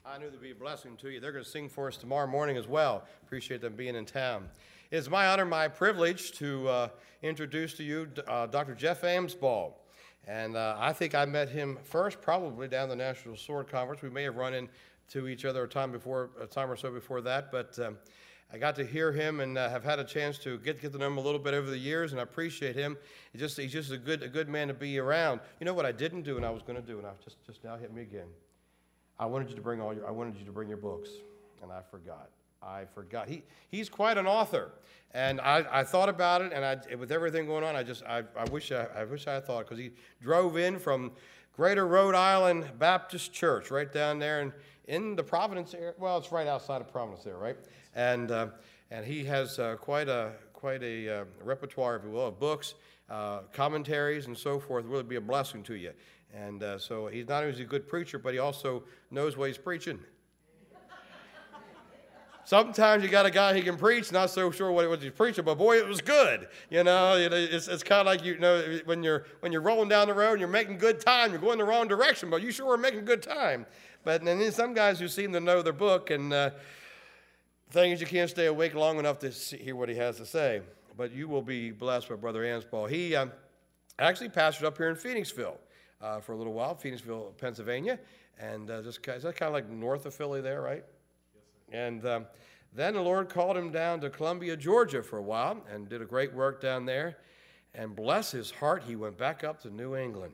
I knew there'd be a blessing to you. They're going to sing for us tomorrow morning as well. Appreciate them being in town. It's my honor, my privilege to introduce to you Dr. Jeff Amsball. And I think I met him first probably down the National Sword Conference. We may have run into each other a time or so before that, but I got to hear him and have had a chance to get to know him a little bit over the years, and I appreciate him. He's just a good man to be around. You know what I didn't do and I was going to do, and I just now hit me again. I wanted you to bring your books, and I forgot. He's quite an author, and I thought about it, and with everything going on, I wish I had thought, because he drove in from Greater Rhode Island Baptist Church right down there in the Providence area. Well, it's right outside of Providence there, right? And he has quite a repertoire, if you will, of books, commentaries, and so forth. Really be a blessing to you. And so he's not only a good preacher, but he also knows what he's preaching. Sometimes you got a guy who can preach, not so sure what he's preaching, but boy, it was good. It's kind of like when you're rolling down the road and you're making good time, you're going the wrong direction, but you sure are making good time. But then some guys who seem to know their book, and the thing is, you can't stay awake long enough to hear what he has to say. But you will be blessed by Brother Amsball. He actually pastored up here in Phoenixville for a little while, Phoenixville, Pennsylvania, and is that kind of like north of Philly there, right? Yes, sir. And then the Lord called him down to Columbia, Georgia for a while, and did a great work down there. And bless his heart, he went back up to New England,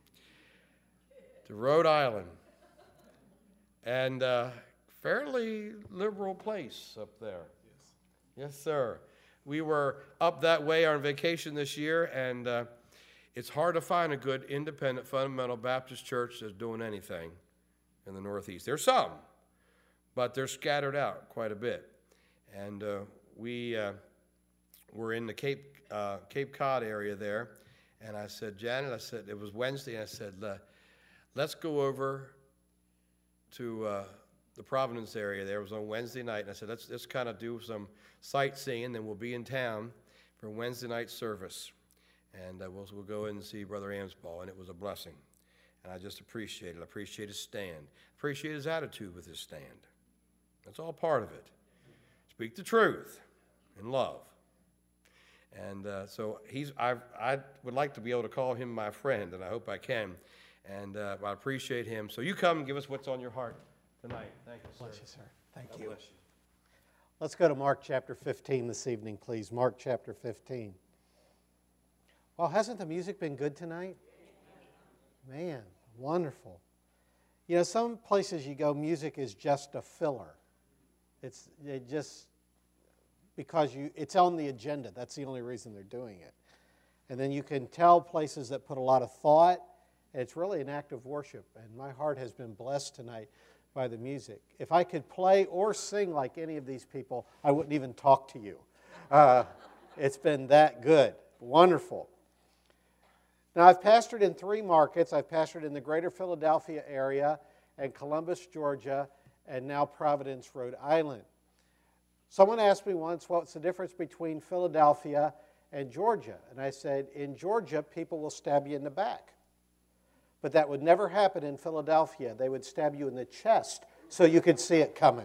to Rhode Island, and fairly liberal place up there. Yes, sir. We were up that way on vacation this year, and it's hard to find a good independent fundamental Baptist church that's doing anything in the Northeast. There's some, but they're scattered out quite a bit. And we were in the Cape Cod area there, and I said, Janet, it was Wednesday, and I said, let's go over to the Providence area there. It was on Wednesday night, and I said, let's kind of do some sightseeing, then we'll be in town for Wednesday night service. And we'll go in and see Brother Amsball, and it was a blessing. And I just appreciate it. I appreciate his stand. Appreciate his attitude with his stand. That's all part of it. Speak the truth in love. And so I would like to be able to call him my friend, and I hope I can. And I appreciate him. So you come and give us what's on your heart tonight. Thank you, sir. Bless you, sir. Thank God you. Bless you. Let's go to Mark chapter 15 this evening, please. Mark chapter 15. Well, hasn't the music been good tonight? Man, wonderful. You know, some places you go, music is just a filler. It's because it's on the agenda. That's the only reason they're doing it. And then you can tell places that put a lot of thought. It's really an act of worship. And my heart has been blessed tonight by the music. If I could play or sing like any of these people, I wouldn't even talk to you. It's been that good. Wonderful. Now, I've pastored in 3 markets. I've pastored in the greater Philadelphia area and Columbus, Georgia, and now Providence, Rhode Island. Someone asked me once, what's the difference between Philadelphia and Georgia? And I said, in Georgia, people will stab you in the back. But that would never happen in Philadelphia. They would stab you in the chest so you could see it coming.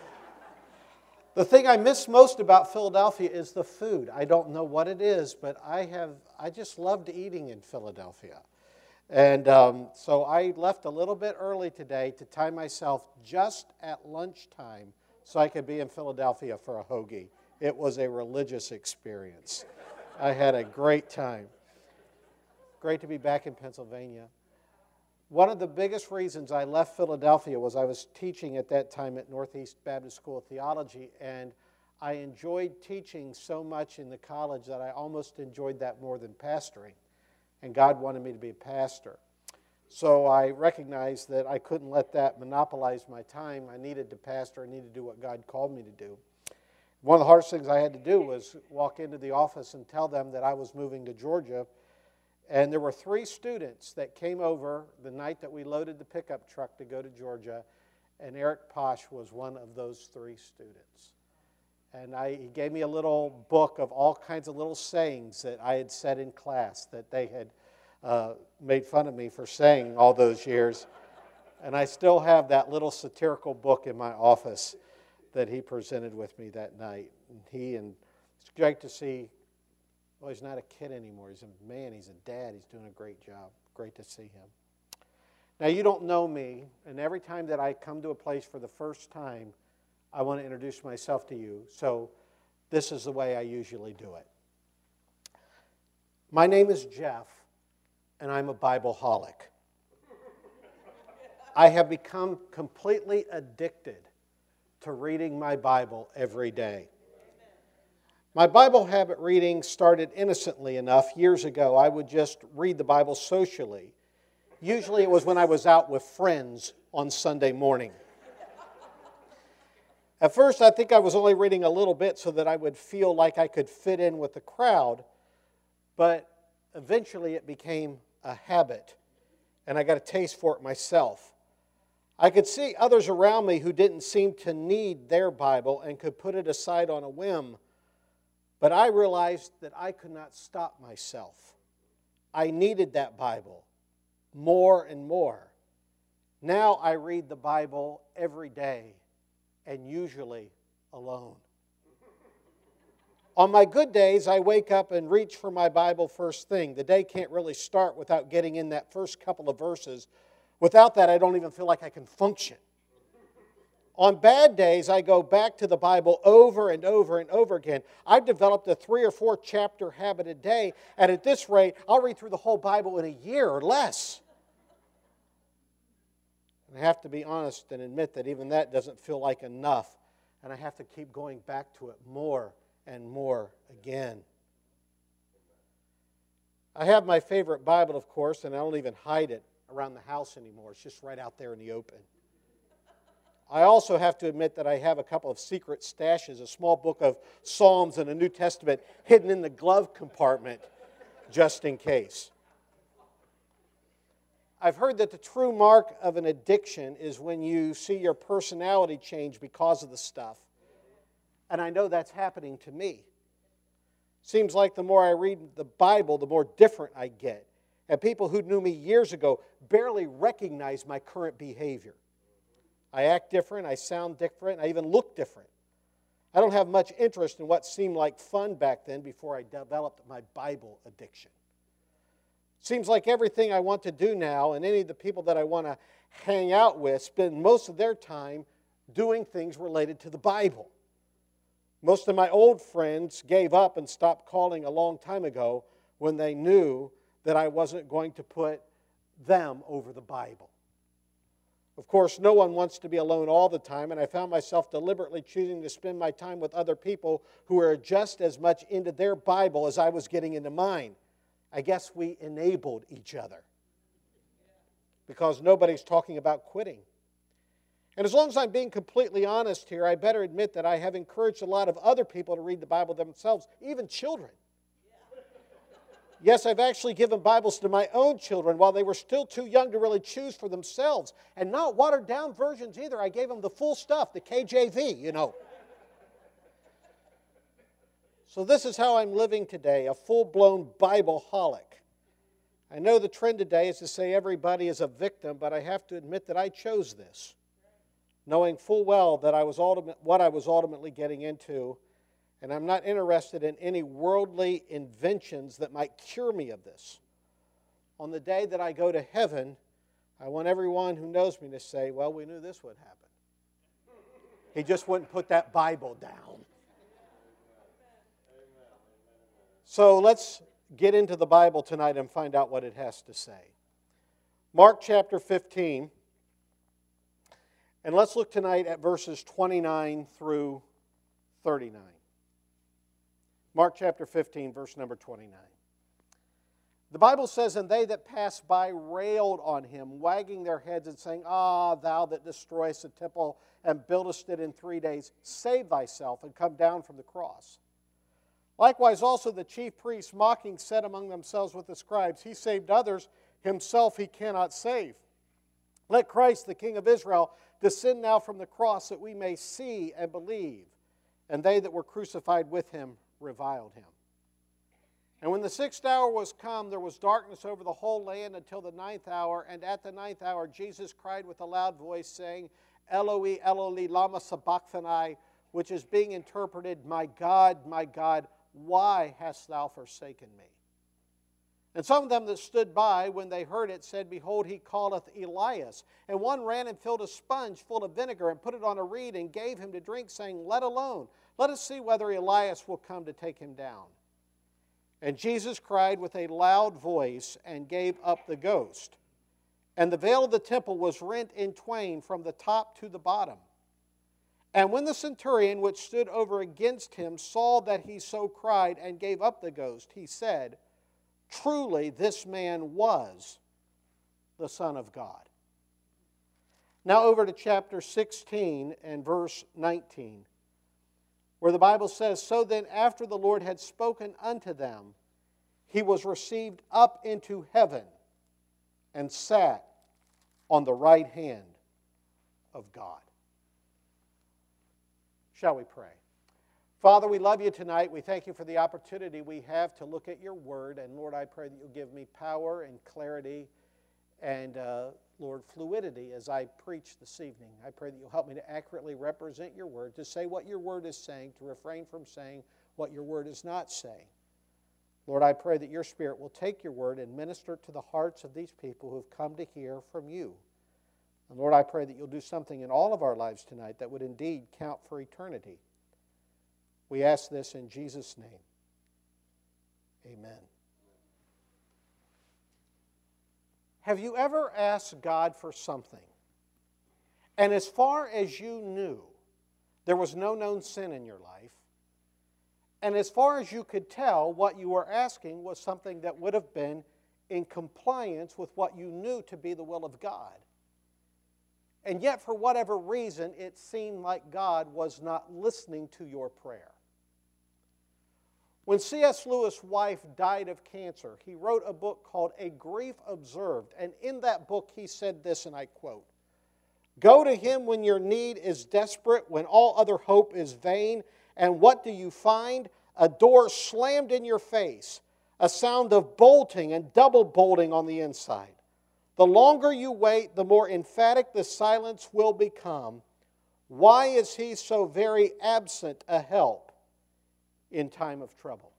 The thing I miss most about Philadelphia is the food. I don't know what it is, but I just loved eating in Philadelphia. And so I left a little bit early today to time myself just at lunchtime so I could be in Philadelphia for a hoagie. It was a religious experience. I had a great time. Great to be back in Pennsylvania. One of the biggest reasons I left Philadelphia was I was teaching at that time at Northeast Baptist School of Theology, and I enjoyed teaching so much in the college that I almost enjoyed that more than pastoring. And God wanted me to be a pastor. So I recognized that I couldn't let that monopolize my time. I needed to pastor. I needed to do what God called me to do. One of the hardest things I had to do was walk into the office and tell them that I was moving to Georgia. And there were 3 students that came over the night that we loaded the pickup truck to go to Georgia, and Eric Posh was one of those 3 students. And he gave me a little book of all kinds of little sayings that I had said in class that they had made fun of me for saying all those years. And I still have that little satirical book in my office that he presented with me that night. And it's great to see, well, he's not a kid anymore. He's a man. He's a dad. He's doing a great job. Great to see him. Now, you don't know me, and every time that I come to a place for the first time, I want to introduce myself to you. So this is the way I usually do it. My name is Jeff, and I'm a Bible-holic. I have become completely addicted to reading my Bible every day. My Bible habit reading started innocently enough. Years ago, I would just read the Bible socially. Usually it was when I was out with friends on Sunday morning. At first, I think I was only reading a little bit so that I would feel like I could fit in with the crowd, but eventually it became a habit, and I got a taste for it myself. I could see others around me who didn't seem to need their Bible and could put it aside on a whim, but I realized that I could not stop myself. I needed that Bible more and more. Now I read the Bible every day, and usually alone. On my good days, I wake up and reach for my Bible first thing. The day can't really start without getting in that first couple of verses. Without that, I don't even feel like I can function. On bad days, I go back to the Bible over and over and over again. I've developed a 3 or 4 chapter habit a day, and at this rate, I'll read through the whole Bible in a year or less. And I have to be honest and admit that even that doesn't feel like enough, and I have to keep going back to it more and more again. I have my favorite Bible, of course, and I don't even hide it around the house anymore. It's just right out there in the open. I also have to admit that I have a couple of secret stashes, a small book of Psalms and a New Testament hidden in the glove compartment just in case. I've heard that the true mark of an addiction is when you see your personality change because of the stuff. And I know that's happening to me. Seems like the more I read the Bible, the more different I get. And people who knew me years ago barely recognize my current behavior. I act different, I sound different, I even look different. I don't have much interest in what seemed like fun back then before I developed my Bible addiction. Seems like everything I want to do now, and any of the people that I want to hang out with, spend most of their time doing things related to the Bible. Most of my old friends gave up and stopped calling a long time ago when they knew that I wasn't going to put them over the Bible. Of course, no one wants to be alone all the time, and I found myself deliberately choosing to spend my time with other people who are just as much into their Bible as I was getting into mine. I guess we enabled each other because nobody's talking about quitting. And as long as I'm being completely honest here, I better admit that I have encouraged a lot of other people to read the Bible themselves, even children. Yes, I've actually given Bibles to my own children while they were still too young to really choose for themselves. And not watered-down versions either. I gave them the full stuff, the KJV, you know. So this is how I'm living today, a full-blown Bible-holic. I know the trend today is to say everybody is a victim, but I have to admit that I chose this, knowing full well that what I was ultimately getting into. And I'm not interested in any worldly inventions that might cure me of this. On the day that I go to heaven, I want everyone who knows me to say, well, we knew this would happen. He just wouldn't put that Bible down. So let's get into the Bible tonight and find out what it has to say. Mark chapter 15. And let's look tonight at verses 29 through 39. Mark chapter 15, verse number 29. The Bible says, "And they that passed by railed on him, wagging their heads and saying, Ah, thou that destroyest the temple and buildest it in 3 days, save thyself and come down from the cross. Likewise also the chief priests, mocking, said among themselves with the scribes, He saved others, himself he cannot save. Let Christ, the King of Israel, descend now from the cross, that we may see and believe. And they that were crucified with him reviled him. And when the 6th hour was come, there was darkness over the whole land until the 9th hour. And at the 9th hour, Jesus cried with a loud voice, saying, Eloi, Eloi, lama sabachthani, which is being interpreted, my God, why hast thou forsaken me? And some of them that stood by, when they heard it, said, Behold, he calleth Elias. And one ran and filled a sponge full of vinegar, and put it on a reed, and gave him to drink, saying, Let alone, let us see whether Elias will come to take him down. And Jesus cried with a loud voice, and gave up the ghost. And the veil of the temple was rent in twain from the top to the bottom. And when the centurion which stood over against him saw that he so cried, and gave up the ghost, he said, Truly this man was the Son of God. Now over to chapter 16 and verse 19, where the Bible says, So then after the Lord had spoken unto them, he was received up into heaven, and sat on the right hand of God. Shall we pray? Father, we love you tonight. We thank you for the opportunity we have to look at your word. And Lord, I pray that you'll give me power and clarity and, Lord, fluidity as I preach this evening. I pray that you'll help me to accurately represent your word, to say what your word is saying, to refrain from saying what your word is not saying. Lord, I pray that your Spirit will take your word and minister it to the hearts of these people who have come to hear from you. And Lord, I pray that you'll do something in all of our lives tonight that would indeed count for eternity. We ask this in Jesus' name. Amen. Have you ever asked God for something, and as far as you knew, there was no known sin in your life, and as far as you could tell, what you were asking was something that would have been in compliance with what you knew to be the will of God, and yet for whatever reason, it seemed like God was not listening to your prayer? When C.S. Lewis' wife died of cancer, he wrote a book called A Grief Observed. And in that book, he said this, and I quote, Go to him when your need is desperate, when all other hope is vain. And what do you find? A door slammed in your face, a sound of bolting and double bolting on the inside. The longer you wait, the more emphatic the silence will become. Why is he so very absent a help in time of trouble?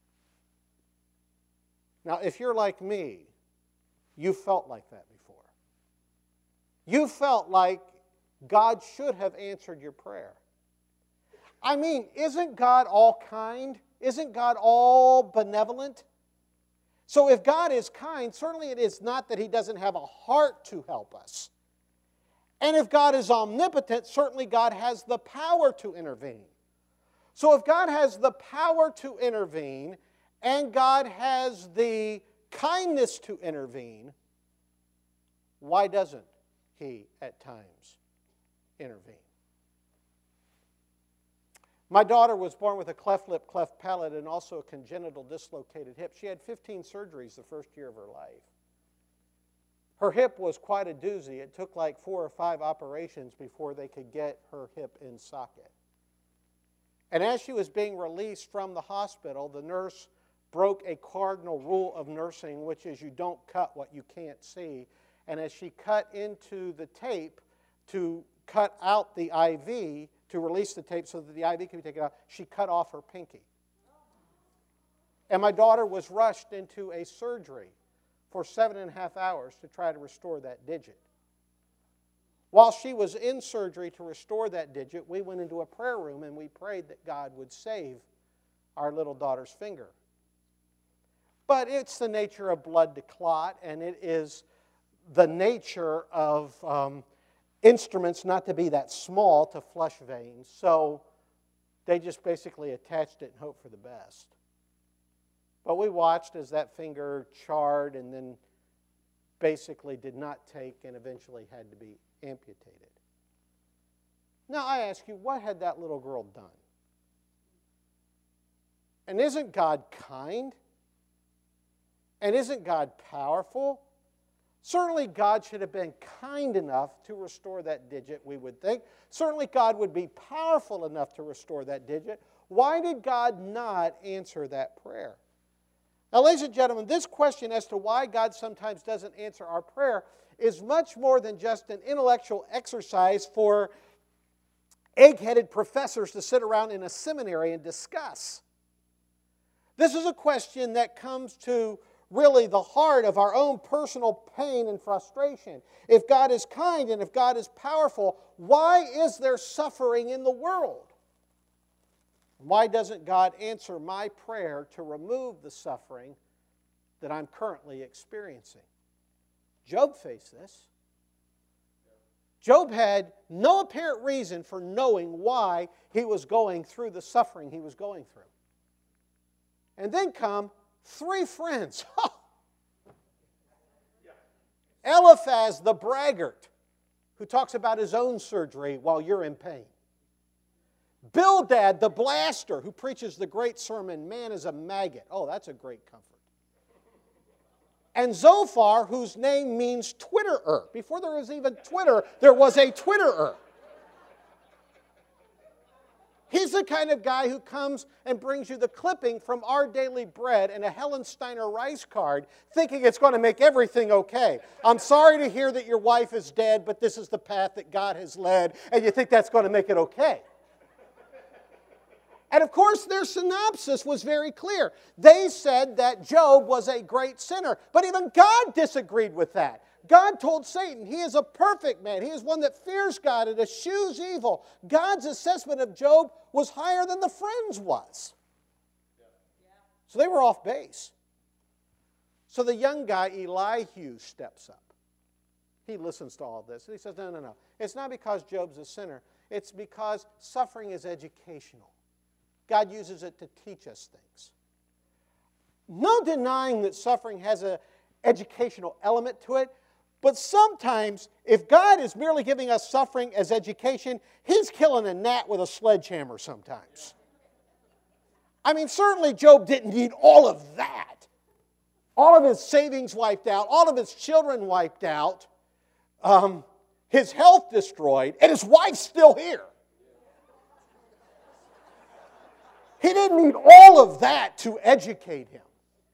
Now, if you're like me, you felt like that before. You felt like God should have answered your prayer. I mean, isn't God all kind? Isn't God all benevolent? So if God is kind, certainly it is not that he doesn't have a heart to help us. And if God is omnipotent, certainly God has the power to intervene. So if God has the power to intervene and God has the kindness to intervene, why doesn't he at times intervene? My daughter was born with a cleft lip, cleft palate, and also a congenital dislocated hip. She had 15 surgeries the first year of her life. Her hip was quite a doozy. It took like 4 or 5 operations before they could get her hip in socket. And as she was being released from the hospital, the nurse broke a cardinal rule of nursing, which is you don't cut what you can't see. And as she cut into the tape to cut out the IV, to release the tape so that the IV could be taken out, she cut off her pinky. And my daughter was rushed into a surgery for 7.5 hours to try to restore that digit. While she was in surgery to restore that digit, we went into a prayer room and we prayed that God would save our little daughter's finger. But it's the nature of blood to clot, and it is the nature of instruments not to be that small to flush veins. So they just basically attached it and hoped for the best. But we watched as that finger charred and then basically did not take and eventually had to be amputated. Now I ask you, what had that little girl done? And isn't God kind? And isn't God powerful? Certainly God should have been kind enough to restore that digit, we would think. Certainly God would be powerful enough to restore that digit. Why did God not answer that prayer? Now, ladies and gentlemen, this question as to why God sometimes doesn't answer our prayer is much more than just an intellectual exercise for egg-headed professors to sit around in a seminary and discuss. This is a question that comes to really the heart of our own personal pain and frustration. If God is kind and if God is powerful, why is there suffering in the world? Why doesn't God answer my prayer to remove the suffering that I'm currently experiencing? Job faced this. Job had no apparent reason for knowing why he was going through the suffering he was going through. And then come 3 friends. Eliphaz the braggart, who talks about his own surgery while you're in pain. Bildad the blaster, who preaches the great sermon, man is a maggot. Oh, that's a great comfort. And Zophar, whose name means Twitterer. Before there was even Twitter, there was a Twitterer. He's the kind of guy who comes and brings you the clipping from Our Daily Bread and a Helen Steiner Rice card, thinking it's going to make everything okay. I'm sorry to hear that your wife is dead, but this is the path that God has led, and you think that's going to make it okay. And of course, their synopsis was very clear. They said that Job was a great sinner, but even God disagreed with that. God told Satan he is a perfect man. He is one that fears God and eschews evil. God's assessment of Job was higher than the friends' was. So they were off base. So the young guy, Elihu, steps up. He listens to all this. And he says, no. It's not because Job's a sinner. It's because suffering is educational. God uses it to teach us things. No denying that suffering has an educational element to it, but sometimes, if God is merely giving us suffering as education, He's killing a gnat with a sledgehammer sometimes. I mean, certainly Job didn't need all of that. All of his savings wiped out, all of his children wiped out, his health destroyed, and his wife's still here. He didn't need all of that to educate him.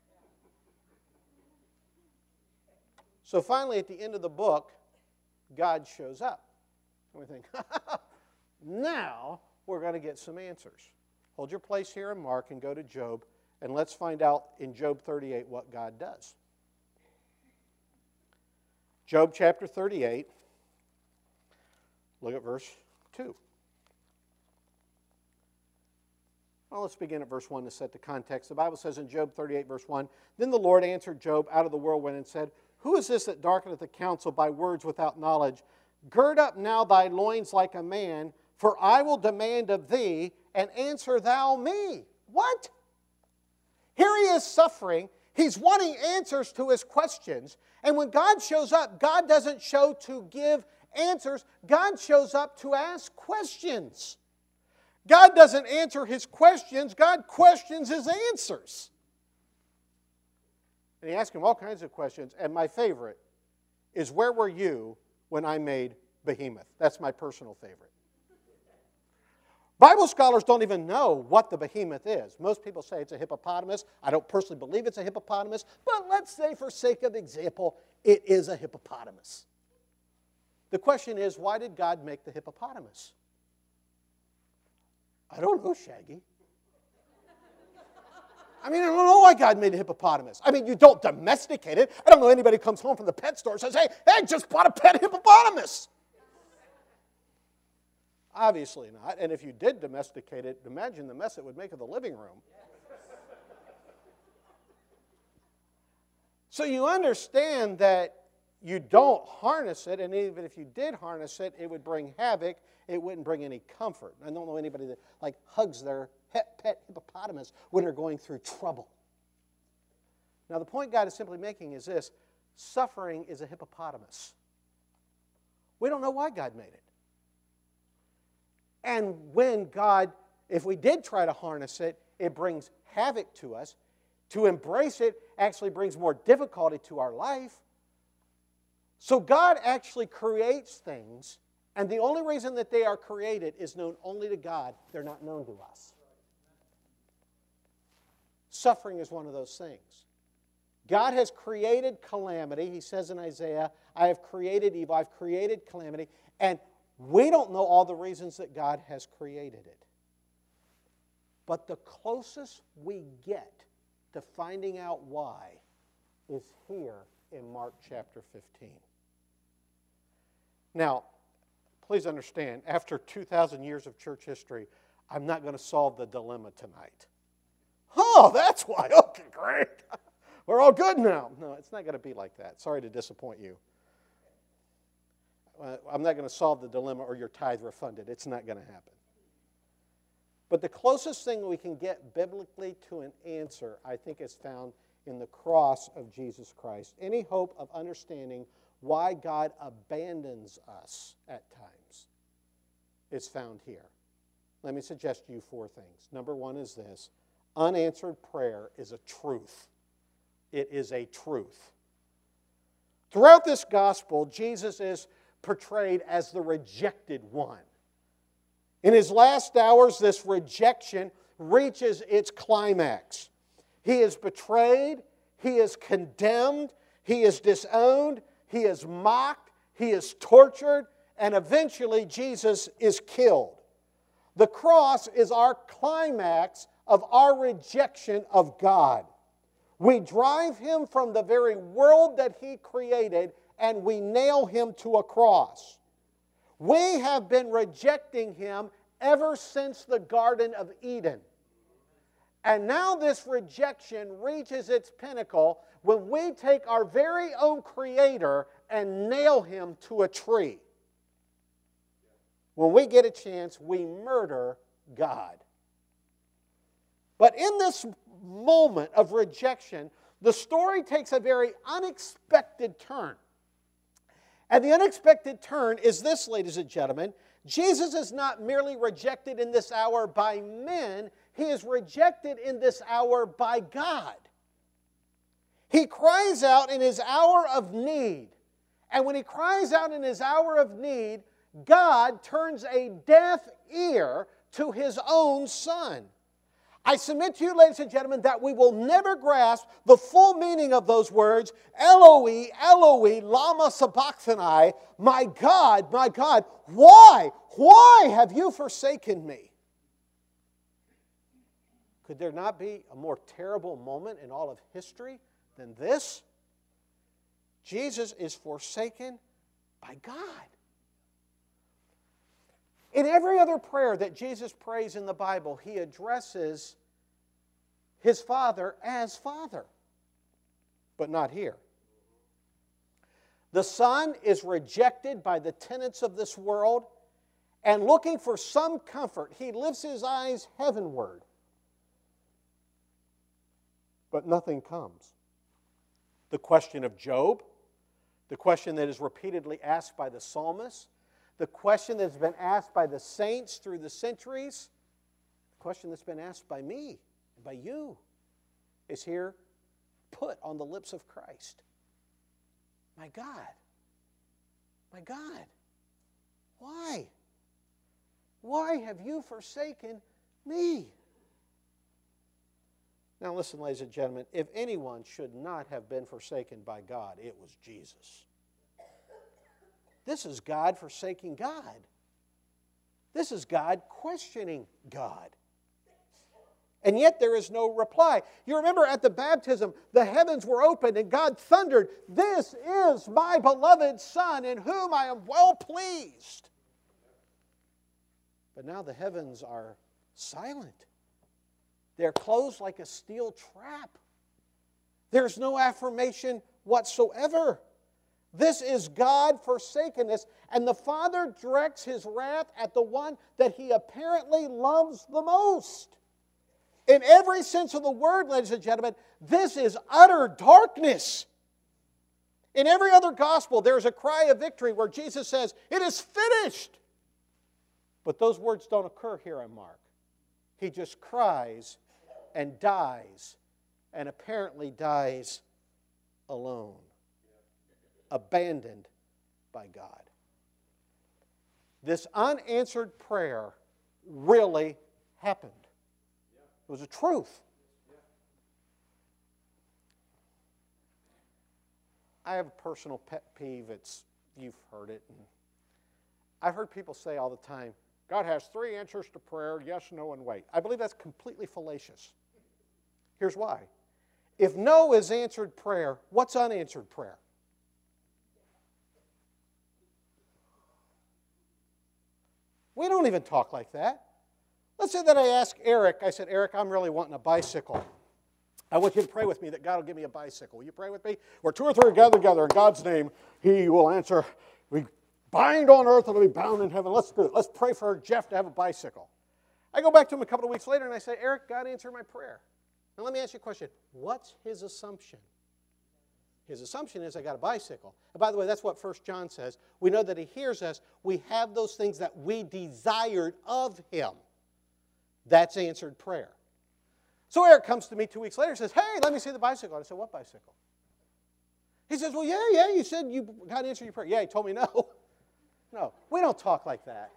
So finally, at the end of the book, God shows up. And we think, now we're going to get some answers. Hold your place here in Mark and go to Job, and let's find out in Job 38 what God does. Job chapter 38, look at verse 2. Well, let's begin at verse 1 to set the context. The Bible says in Job 38, verse 1, Then the Lord answered Job out of the whirlwind and said, Who is this that darkeneth the counsel by words without knowledge? Gird up now thy loins like a man, for I will demand of thee, and answer thou me. What? Here he is suffering. He's wanting answers to his questions. And when God shows up, God doesn't show to give answers. God shows up to ask questions. God doesn't answer his questions. God questions his answers. And he asks him all kinds of questions. And my favorite is, where were you when I made Behemoth? That's my personal favorite. Bible scholars don't even know what the behemoth is. Most people say it's a hippopotamus. I don't personally believe it's a hippopotamus, but let's say for sake of example, it is a hippopotamus. The question is, why did God make the hippopotamus? I don't know, Shaggy. I don't know why God made a hippopotamus. You don't domesticate it. I don't know anybody who comes home from the pet store and says, hey, I just bought a pet hippopotamus. Obviously not. And if you did domesticate it, imagine the mess it would make of the living room. So you understand that you don't harness it, and even if you did harness it, it would bring havoc. It wouldn't bring any comfort. I don't know anybody that hugs their pet hippopotamus when they're going through trouble. Now the point God is simply making is this: suffering is a hippopotamus. We don't know why God made it. And when God, if we did try to harness it, it brings havoc to us. To embrace it actually brings more difficulty to our life. So God actually creates things, and the only reason that they are created is known only to God. They're not known to us. Suffering is one of those things. God has created calamity. He says in Isaiah, I have created evil, I've created calamity. And we don't know all the reasons that God has created it. But the closest we get to finding out why is here in Mark chapter 15. Now, please understand, after 2,000 years of church history, I'm not going to solve the dilemma tonight. Oh, that's why. Okay, great. We're all good now. No, it's not going to be like that. Sorry to disappoint you. I'm not going to solve the dilemma or your tithe refunded. It's not going to happen. But the closest thing we can get biblically to an answer, I think, is found in the cross of Jesus Christ. Any hope of understanding why God abandons us at times is found here. Let me suggest to you 4 things. Number 1 is this. Unanswered prayer is a truth. It is a truth. Throughout this gospel, Jesus is portrayed as the rejected one. In his last hours, this rejection reaches its climax. He is betrayed, he is condemned, he is disowned, he is mocked, he is tortured, and eventually Jesus is killed. The cross is our climax of our rejection of God. We drive him from the very world that he created and we nail him to a cross. We have been rejecting him ever since the Garden of Eden. And now this rejection reaches its pinnacle when we take our very own Creator and nail him to a tree. When we get a chance, we murder God. But in this moment of rejection, the story takes a very unexpected turn. And the unexpected turn is this, ladies and gentlemen. Jesus is not merely rejected in this hour by men, he is rejected in this hour by God. He cries out in his hour of need. And when he cries out in his hour of need, God turns a deaf ear to his own Son. I submit to you, ladies and gentlemen, that we will never grasp the full meaning of those words, Eloi, Eloi, lama sabachthani, my God, why have you forsaken me? Could there not be a more terrible moment in all of history than this? Jesus is forsaken by God. In every other prayer that Jesus prays in the Bible, he addresses his Father as Father, but not here. The Son is rejected by the tenets of this world, and looking for some comfort, he lifts his eyes heavenward. But nothing comes. The question of Job, the question that is repeatedly asked by the psalmist, the question that's been asked by the saints through the centuries, the question that's been asked by me and by you, is here put on the lips of Christ. My God, why? Why have you forsaken me? Now listen, ladies and gentlemen, if anyone should not have been forsaken by God, it was Jesus. This is God forsaking God. This is God questioning God. And yet there is no reply. You remember at the baptism, the heavens were opened and God thundered, "This is my beloved Son in whom I am well pleased." But now the heavens are silent. They're closed like a steel trap. There's no affirmation whatsoever. This is God forsaken us, and the Father directs his wrath at the one that he apparently loves the most. In every sense of the word, ladies and gentlemen, this is utter darkness. In every other gospel, there's a cry of victory where Jesus says, "It is finished." But those words don't occur here in Mark. He just cries and dies, and apparently dies alone, abandoned by God. This unanswered prayer really happened. It was a truth. I have a personal pet peeve. You've heard it. I've heard people say all the time, God has 3 answers to prayer, yes, no, and wait. I believe that's completely fallacious. Here's why. If no is answered prayer, what's unanswered prayer? We don't even talk like that. Let's say that I ask Eric, I said, Eric, I'm really wanting a bicycle. I want you to pray with me that God will give me a bicycle. Will you pray with me? Where 2 or 3 are gathered together in God's name, He will answer. We bind on earth and it'll be bound in heaven. Let's do it. Let's pray for Jeff to have a bicycle. I go back to him a couple of weeks later and I say, Eric, God answered my prayer. Now let me ask you a question. What's his assumption? His assumption is I got a bicycle. And by the way, that's what 1 John says. We know that He hears us. We have those things that we desired of Him. That's answered prayer. So Eric comes to me 2 weeks later and says, hey, let me see the bicycle. I said, what bicycle? He says, well, yeah, you said God answered your prayer. Yeah, He told me no. No, we don't talk like that.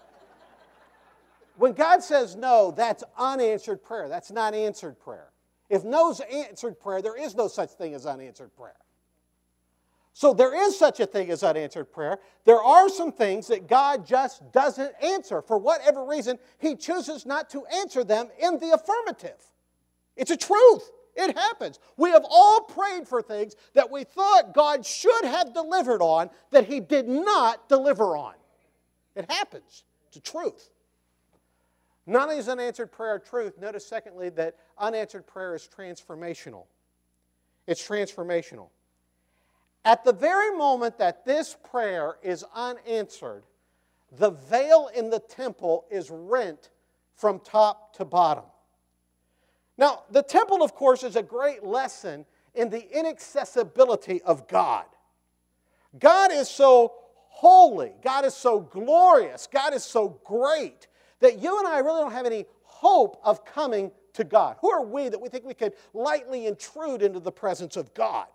When God says no, that's unanswered prayer. That's not answered prayer. If no's answered prayer, there is no such thing as unanswered prayer. So there is such a thing as unanswered prayer. There are some things that God just doesn't answer. For whatever reason, He chooses not to answer them in the affirmative. It's a truth. It happens. We have all prayed for things that we thought God should have delivered on that He did not deliver on. It happens. It's a truth. Not only is unanswered prayer a truth, notice secondly that unanswered prayer is transformational. It's transformational. At the very moment that this prayer is unanswered, the veil in the temple is rent from top to bottom. Now, the temple, of course, is a great lesson in the inaccessibility of God. God is so holy, God is so glorious, God is so great that you and I really don't have any hope of coming to God. Who are we that we think we could lightly intrude into the presence of God?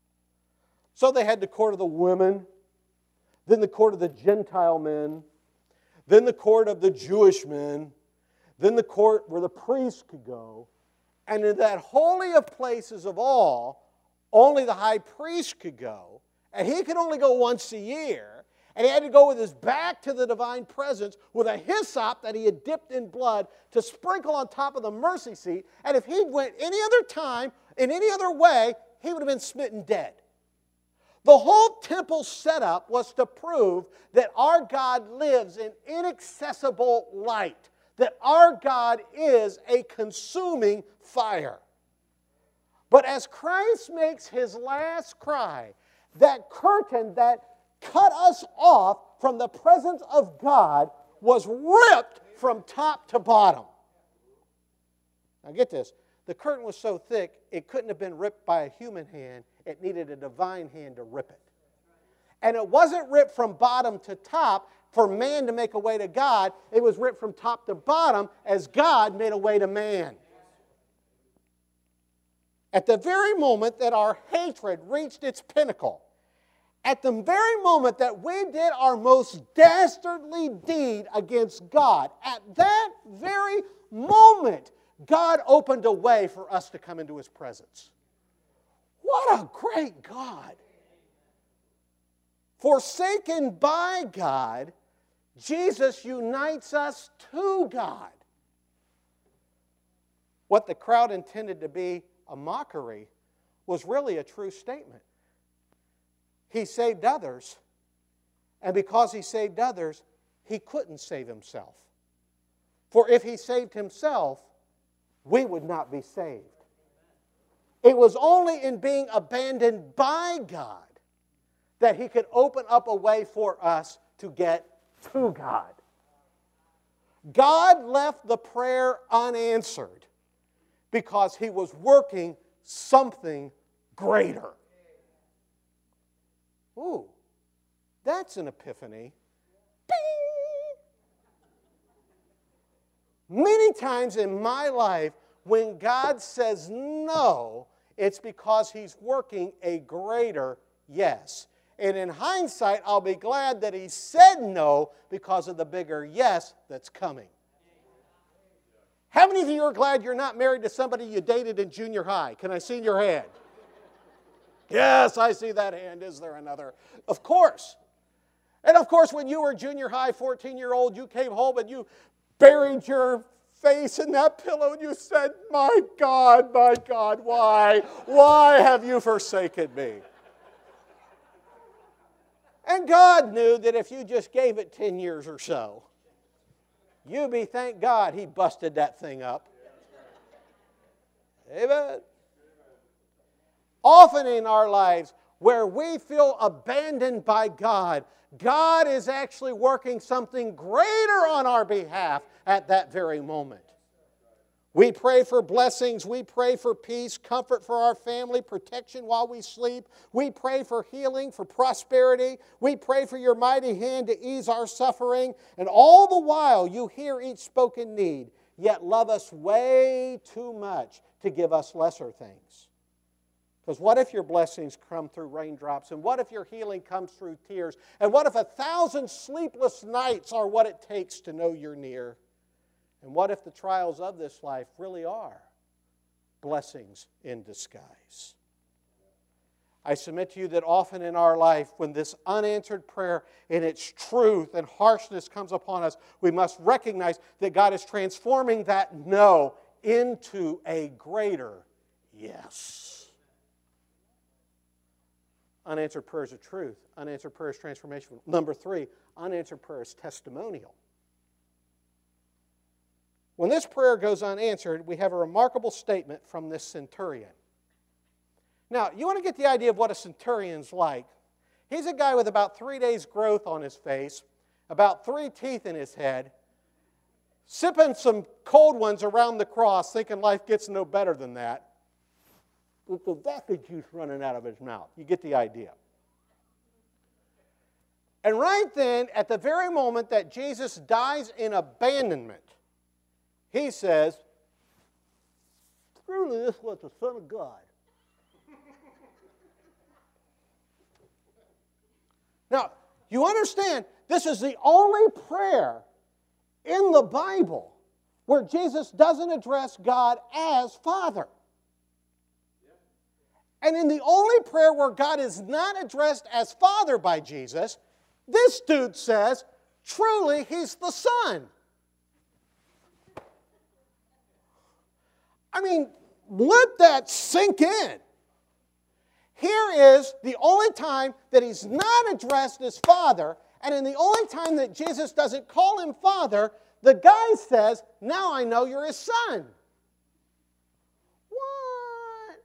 So they had the court of the women, then the court of the Gentile men, then the court of the Jewish men, then the court where the priests could go. And in that holy of places of all, only the high priest could go. And he could only go once a year. And he had to go with his back to the divine presence with a hyssop that he had dipped in blood to sprinkle on top of the mercy seat. And if he went any other time, in any other way, he would have been smitten dead. The whole temple setup was to prove that our God lives in inaccessible light, that our God is a consuming fire. But as Christ makes His last cry, that curtain that cut us off from the presence of God was ripped from top to bottom. Now get this. The curtain was so thick, it couldn't have been ripped by a human hand. It needed a divine hand to rip it. And it wasn't ripped from bottom to top for man to make a way to God. It was ripped from top to bottom as God made a way to man. At the very moment that our hatred reached its pinnacle, at the very moment that we did our most dastardly deed against God, at that very moment, God opened a way for us to come into His presence. What a great God! Forsaken by God, Jesus unites us to God. What the crowd intended to be a mockery was really a true statement. He saved others, and because He saved others, He couldn't save Himself. For if He saved Himself, we would not be saved. It was only in being abandoned by God that He could open up a way for us to get to God. God left the prayer unanswered because He was working something greater. Ooh, that's an epiphany. Bing! Many times in my life, when God says no, it's because He's working a greater yes. And in hindsight, I'll be glad that He said no because of the bigger yes that's coming. How many of you are glad you're not married to somebody you dated in junior high? Can I see your hand? Yes, I see that hand. Is there another? Of course. And of course, when you were junior high, 14-year-old, you came home and you buried your face in that pillow and you said, my God, why? Why have you forsaken me? And God knew that if you just gave it 10 years or so, you'd be, thank God, He busted that thing up. Amen. Often in our lives, where we feel abandoned by God, God is actually working something greater on our behalf at that very moment. We pray for blessings. We pray for peace, comfort for our family, protection while we sleep. We pray for healing, for prosperity. We pray for your mighty hand to ease our suffering. And all the while, you hear each spoken need, yet love us way too much to give us lesser things. Because what if your blessings come through raindrops? And what if your healing comes through tears? And what if 1,000 sleepless nights are what it takes to know you're near? And what if the trials of this life really are blessings in disguise? I submit to you that often in our life, when this unanswered prayer in its truth and harshness comes upon us, we must recognize that God is transforming that no into a greater yes. Unanswered prayer is a truth. Unanswered prayer is transformational. Number 3, unanswered prayer is testimonial. When this prayer goes unanswered, we have a remarkable statement from this centurion. Now, you want to get the idea of what a centurion's like. He's a guy with about 3 days' growth on his face, about 3 teeth in his head, sipping some cold ones around the cross, thinking life gets no better than that, with the vodka juice running out of his mouth. You get the idea. And right then, at the very moment that Jesus dies in abandonment, He says, truly this was the Son of God. Now, you understand, this is the only prayer in the Bible where Jesus doesn't address God as Father. And in the only prayer where God is not addressed as Father by Jesus, this dude says, truly, He's the Son. I mean, let that sink in. Here is the only time that He's not addressed as Father, and in the only time that Jesus doesn't call Him Father, the guy says, now I know you're His Son. What?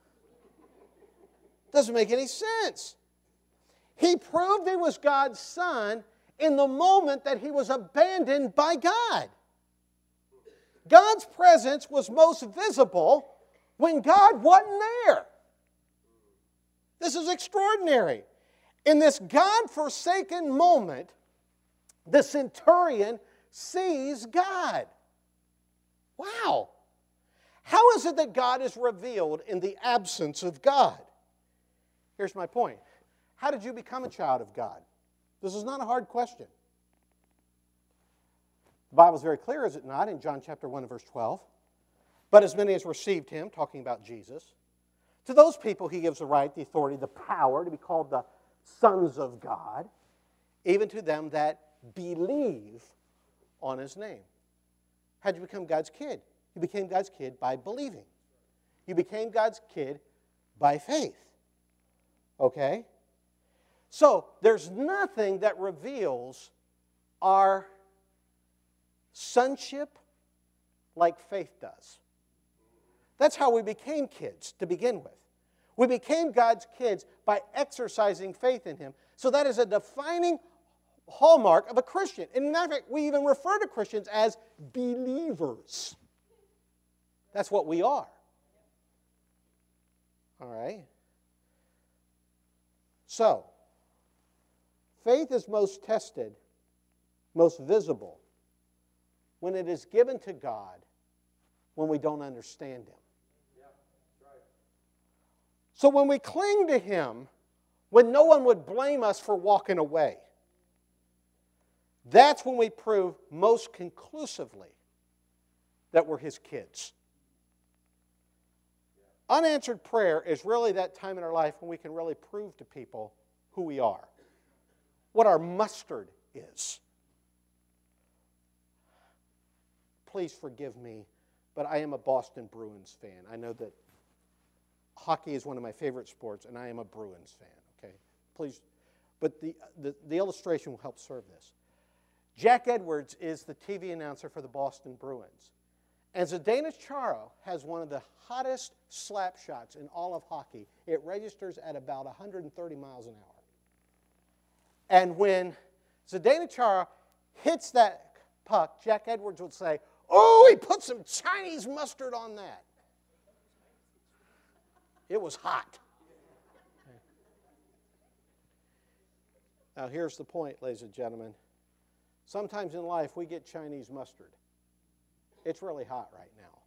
Doesn't make any sense. He proved He was God's Son in the moment that He was abandoned by God. God's presence was most visible when God wasn't there. This is extraordinary. In this God-forsaken moment, the centurion sees God. Wow. How is it that God is revealed in the absence of God? Here's my point. How did you become a child of God? This is not a hard question. The Bible is very clear, is it not, in John chapter 1 and verse 12? But as many as received Him, talking about Jesus, to those people He gives the right, the authority, the power to be called the sons of God, even to them that believe on His name. How did you become God's kid? You became God's kid by believing. You became God's kid by faith. Okay? So, there's nothing that reveals our sonship like faith does. That's how we became kids to begin with. We became God's kids by exercising faith in Him. So that is a defining hallmark of a Christian. In fact, we even refer to Christians as believers. That's what we are. All right? So, faith is most tested, most visible, when it is given to God when we don't understand Him. So when we cling to Him, when no one would blame us for walking away, that's when we prove most conclusively that we're His kids. Unanswered prayer is really that time in our life when we can really prove to people who we are, what our mustard is. Please forgive me, but I am a Boston Bruins fan. I know that hockey is one of my favorite sports, and I am a Bruins fan, okay? Please, but the illustration will help serve this. Jack Edwards is the TV announcer for the Boston Bruins. And Zdeno Chara has one of the hottest slap shots in all of hockey. It registers at about 130 miles an hour. And when Zdeno Chara hits that puck, Jack Edwards would say, "Oh, he put some Chinese mustard on that." It was hot. Now, here's the point, ladies and gentlemen. Sometimes in life, we get Chinese mustard. It's really hot right now.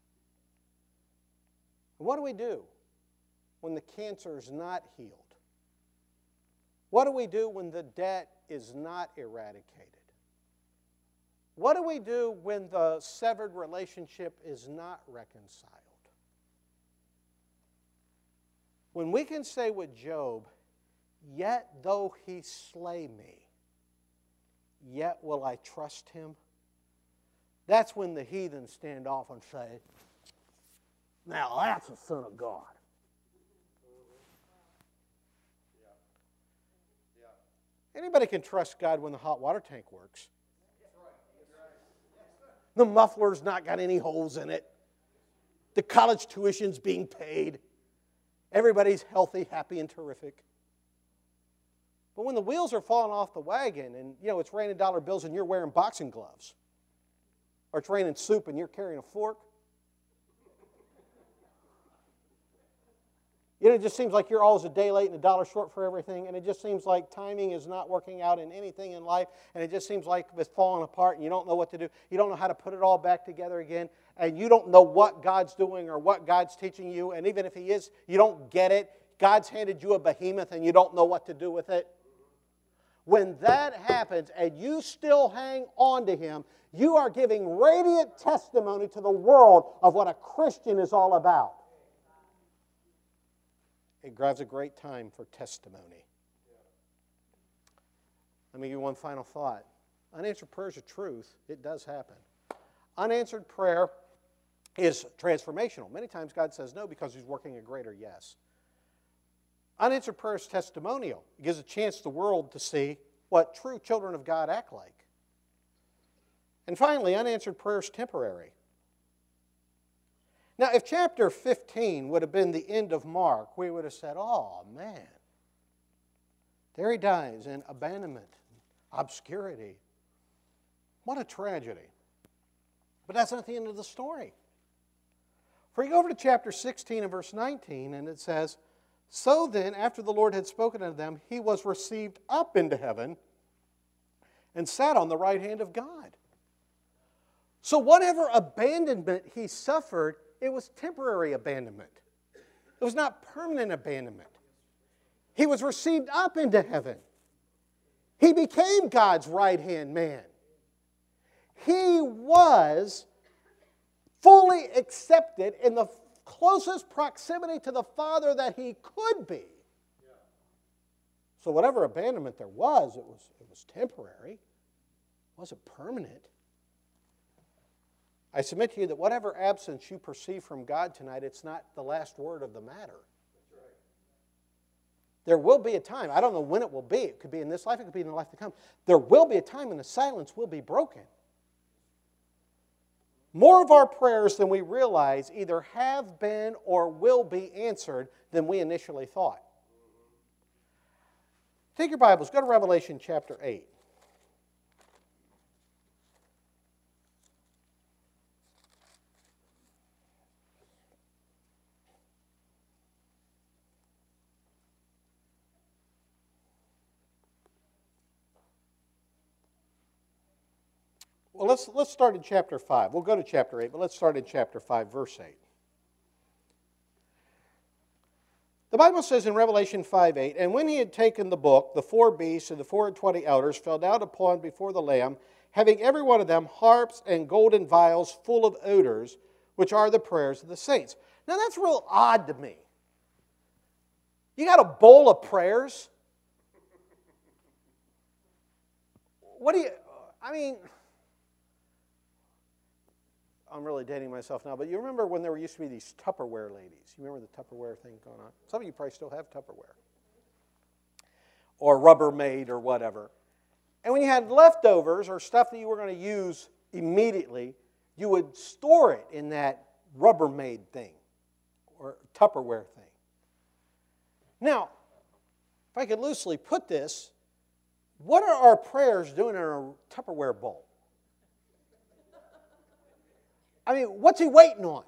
What do we do when the cancer is not healed? What do we do when the debt is not eradicated? What do we do when the severed relationship is not reconciled? When we can say with Job, "Yet though he slay me, yet will I trust him," that's when the heathen stand off and say, "Now that's a son of God." Anybody can trust God when the hot water tank works. The muffler's not got any holes in it. The college tuition's being paid. Everybody's healthy, happy, and terrific. But when the wheels are falling off the wagon and, it's raining dollar bills and you're wearing boxing gloves, or it's raining soup and you're carrying a fork, it just seems like you're always a day late and a dollar short for everything, and it just seems like timing is not working out in anything in life, and it just seems like it's falling apart and you don't know what to do. You don't know how to put it all back together again, and you don't know what God's doing or what God's teaching you, and even if He is, you don't get it. God's handed you a behemoth and you don't know what to do with it. When that happens and you still hang on to Him, you are giving radiant testimony to the world of what a Christian is all about. It grabs a great time for testimony. Let me give you one final thought. Unanswered prayer is a truth. It does happen. Unanswered prayer is transformational. Many times God says no because He's working a greater yes. Unanswered prayer is testimonial. It gives a chance to the world to see what true children of God act like. And finally, unanswered prayer is temporary. Now, if chapter 15 would have been the end of Mark, we would have said, "Oh, man, there he dies in abandonment, obscurity. What a tragedy." But that's not the end of the story. For you go over to chapter 16 and verse 19, and it says, "So then, after the Lord had spoken unto them, He was received up into heaven and sat on the right hand of God." So whatever abandonment he suffered, it was temporary abandonment. It was not permanent abandonment. He was received up into heaven. He became God's right-hand man. He was fully accepted in the closest proximity to the Father that he could be. So whatever abandonment there was, it was temporary. It wasn't permanent. I submit to you that whatever absence you perceive from God tonight, it's not the last word of the matter. There will be a time, I don't know when it will be, it could be in this life, it could be in the life to come. There will be a time when the silence will be broken. More of our prayers than we realize either have been or will be answered than we initially thought. Take your Bibles, go to Revelation chapter 8. Well, let's start in chapter 5. We'll go to chapter 8, but let's start in chapter 5, verse 8. The Bible says in Revelation 5:8, "And when he had taken the book, the 4 beasts and the 24 elders fell down upon before the Lamb, having every one of them harps and golden vials full of odors, which are the prayers of the saints." Now that's real odd to me. You got a bowl of prayers? What do you, I mean, I'm really dating myself now, but you remember when there used to be these Tupperware ladies? You remember the Tupperware thing going on? Some of you probably still have Tupperware. Or Rubbermaid or whatever. And when you had leftovers or stuff that you were going to use immediately, you would store it in that Rubbermaid thing or Tupperware thing. Now, if I could loosely put this, what are our prayers doing in a Tupperware bowl? I mean, what's he waiting on?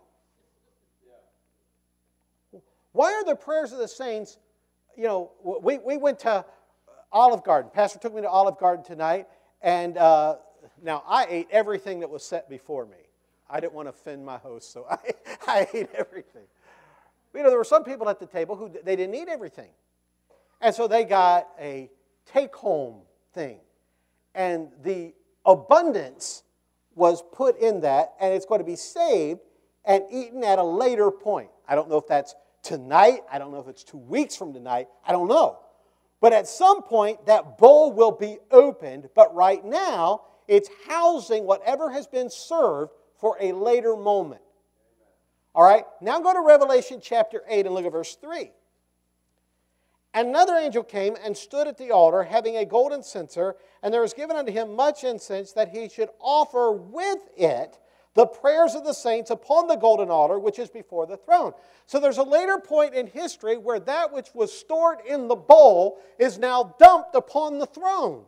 Why are the prayers of the saints, you know, we went to Olive Garden. Pastor took me to Olive Garden tonight, and now I ate everything that was set before me. I didn't want to offend my host, so I ate everything. You know, there were some people at the table who they didn't eat everything. And so they got a take-home thing. And the abundance was put in that, and it's going to be saved and eaten at a later point. I don't know if that's tonight. I don't know if it's 2 weeks from tonight. I don't know. But at some point, that bowl will be opened. But right now, it's housing whatever has been served for a later moment. All right? Now go to Revelation chapter 8 and look at verse 3. And another angel came and stood at the altar, having a golden censer, and there was given unto him much incense, that he should offer with it the prayers of the saints upon the golden altar, which is before the throne. So there's a later point in history where that which was stored in the bowl is now dumped upon the throne.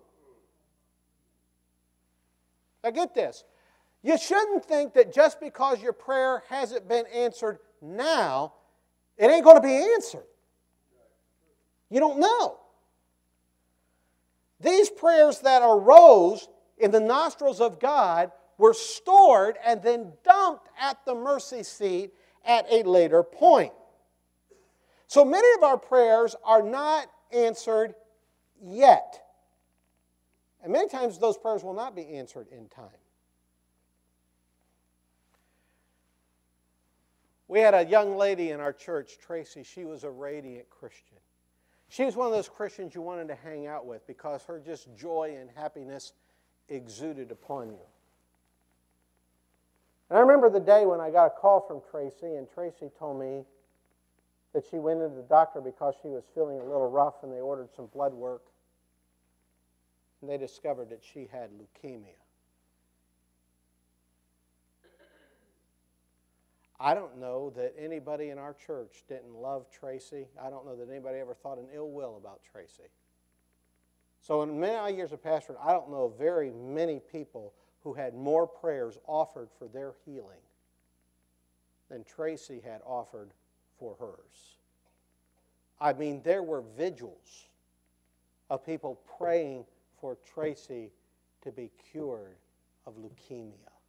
Now get this. You shouldn't think that just because your prayer hasn't been answered now, it ain't going to be answered. You don't know. These prayers that arose in the nostrils of God were stored and then dumped at the mercy seat at a later point. So many of our prayers are not answered yet. And many times those prayers will not be answered in time. We had a young lady in our church, Tracy. She was a radiant Christian. She was one of those Christians you wanted to hang out with because her just joy and happiness exuded upon you. And I remember the day when I got a call from Tracy, and Tracy told me that she went into the doctor because she was feeling a little rough, and they ordered some blood work, and they discovered that she had leukemia. I don't know that anybody in our church didn't love Tracy. I don't know that anybody ever thought an ill will about Tracy. So in many years of pastoring, I don't know of very many people who had more prayers offered for their healing than Tracy had offered for hers. I mean, there were vigils of people praying for Tracy to be cured of leukemia.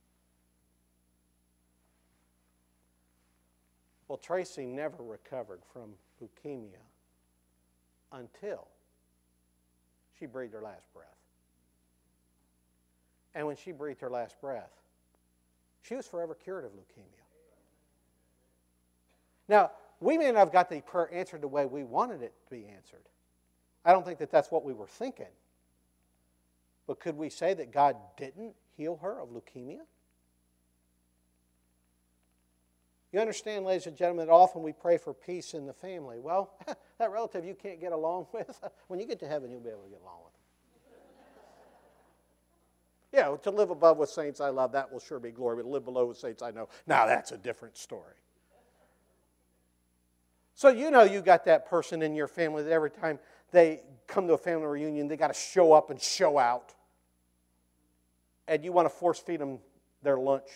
Well, Tracy never recovered from leukemia until she breathed her last breath. And when she breathed her last breath, she was forever cured of leukemia. Now, we may not have got the prayer answered the way we wanted it to be answered. I don't think that that's what we were thinking. But could we say that God didn't heal her of leukemia? You understand, ladies and gentlemen, that often we pray for peace in the family. Well, that relative you can't get along with, when you get to heaven, you'll be able to get along with them. Yeah, to live above with saints I love, that will sure be glory, but to live below with saints I know, now that's a different story. So you know you got that person in your family that every time they come to a family reunion, they got to show up and show out. And you want to force feed them their lunch.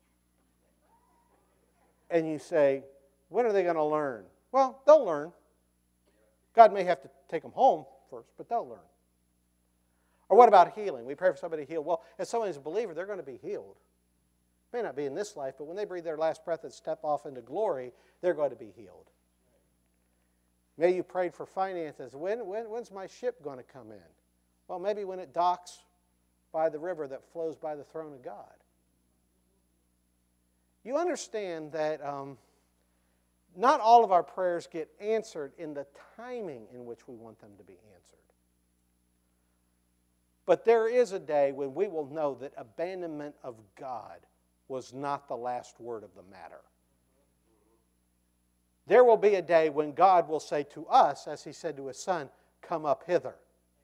And you say, when are they going to learn? Well, they'll learn. God may have to take them home first, but they'll learn. Or what about healing? We pray for somebody to heal. Well, if somebody's a believer, they're going to be healed. May not be in this life, but when they breathe their last breath and step off into glory, they're going to be healed. Maybe you prayed for finances. When's my ship going to come in? Well, maybe when it docks by the river that flows by the throne of God. You understand that not all of our prayers get answered in the timing in which we want them to be answered. But there is a day when we will know that abandonment of God was not the last word of the matter. There will be a day when God will say to us, as He said to His Son, "Come up hither."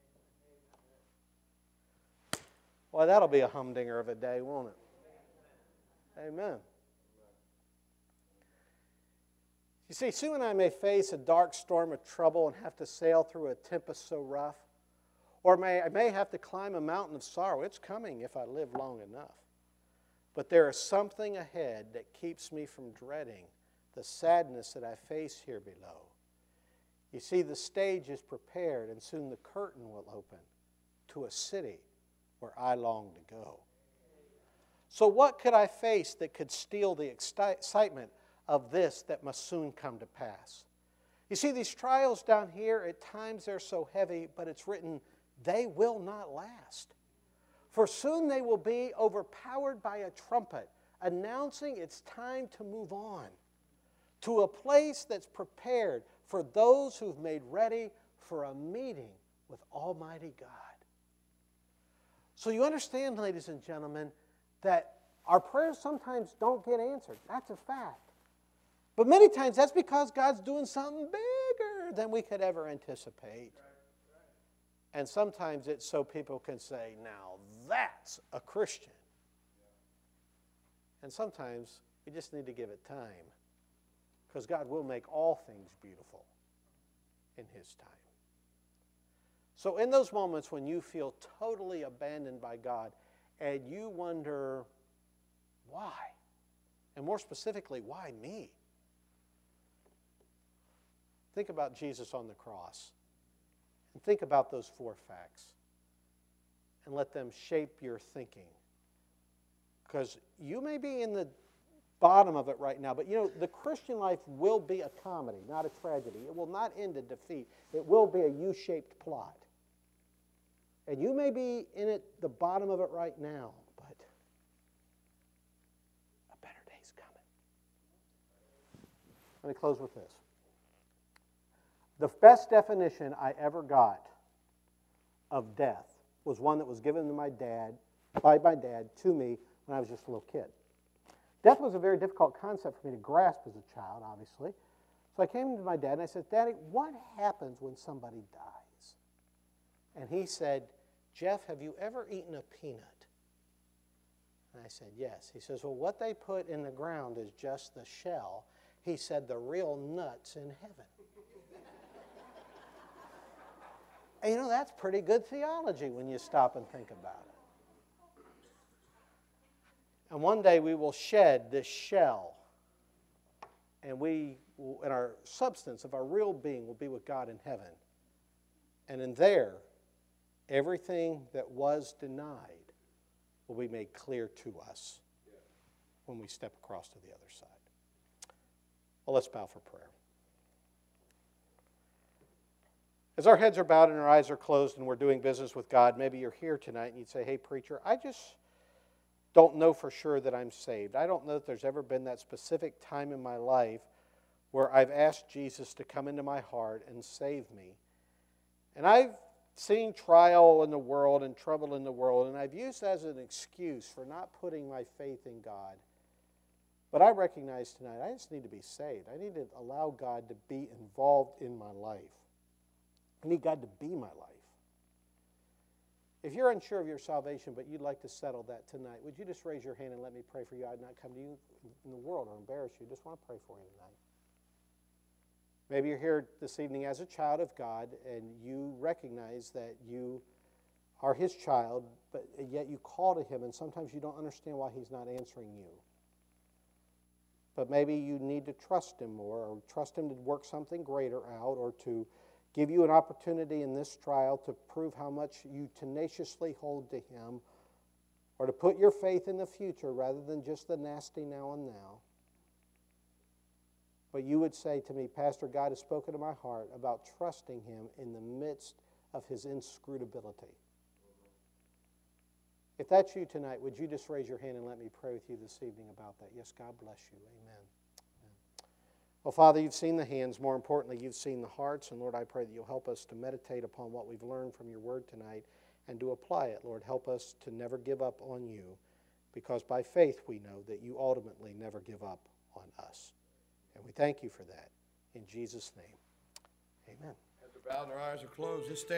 Well, that'll be a humdinger of a day, won't it? Amen. You see, Sue and I may face a dark storm of trouble and have to sail through a tempest so rough. Or I may have to climb a mountain of sorrow. It's coming if I live long enough. But there is something ahead that keeps me from dreading the sadness that I face here below. You see, the stage is prepared, and soon the curtain will open to a city where I long to go. So what could I face that could steal the excitement of this that must soon come to pass? You see, these trials down here, at times they're so heavy, but it's written, they will not last. For soon they will be overpowered by a trumpet, announcing it's time to move on to a place that's prepared for those who've made ready for a meeting with Almighty God. So you understand, ladies and gentlemen, that our prayers sometimes don't get answered. That's a fact. But many times that's because God's doing something bigger than we could ever anticipate. And sometimes it's so people can say, now that's a Christian. And sometimes we just need to give it time, because God will make all things beautiful in His time. So in those moments when you feel totally abandoned by God and you wonder, why? And more specifically, why me? Think about Jesus on the cross. And think about those 4 facts. And let them shape your thinking. Because you may be in the bottom of it right now, but you know, the Christian life will be a comedy, not a tragedy. It will not end in defeat. It will be a U-shaped plot. And you may be in it, the bottom of it right now, but a better day's coming. Let me close with this. The best definition I ever got of death was one that was given to by my dad to me when I was just a little kid. Death was a very difficult concept for me to grasp as a child, obviously. So I came to my dad and I said, "Daddy, what happens when somebody dies?" And he said, "Jeff, have you ever eaten a peanut?" And I said, "Yes." He says, "Well, what they put in the ground is just the shell." He said, "The real nut's in heaven." And you know, that's pretty good theology when you stop and think about it. And one day we will shed this shell, and and our substance of our real being will be with God in heaven. And in there, everything that was denied will be made clear to us when we step across to the other side. Well, let's bow for prayer. As our heads are bowed and our eyes are closed and we're doing business with God, maybe you're here tonight and you'd say, "Hey, preacher, I just don't know for sure that I'm saved. I don't know that there's ever been that specific time in my life where I've asked Jesus to come into my heart and save me. And I've seen trial in the world and trouble in the world, and I've used that as an excuse for not putting my faith in God. But I recognize tonight I just need to be saved. I need to allow God to be involved in my life. I need God to be my life." If you're unsure of your salvation, but you'd like to settle that tonight, would you just raise your hand and let me pray for you? I'd not come to you in the world or embarrass you. Just want to pray for you tonight. Maybe you're here this evening as a child of God, and you recognize that you are His child, but yet you call to Him, and sometimes you don't understand why He's not answering you. But maybe you need to trust Him more, or trust Him to work something greater out, or to give you an opportunity in this trial to prove how much you tenaciously hold to Him, or to put your faith in the future rather than just the nasty now and now. But you would say to me, "Pastor, God has spoken to my heart about trusting Him in the midst of His inscrutability." If that's you tonight, would you just raise your hand and let me pray with you this evening about that? Yes, God bless you. Amen. Well, Father, you've seen the hands. More importantly, you've seen the hearts. And Lord, I pray that you'll help us to meditate upon what we've learned from your word tonight and to apply it. Lord, help us to never give up on you, because by faith we know that you ultimately never give up on us. And we thank you for that. In Jesus' name, amen. As the bow and our eyes are closed, just stand.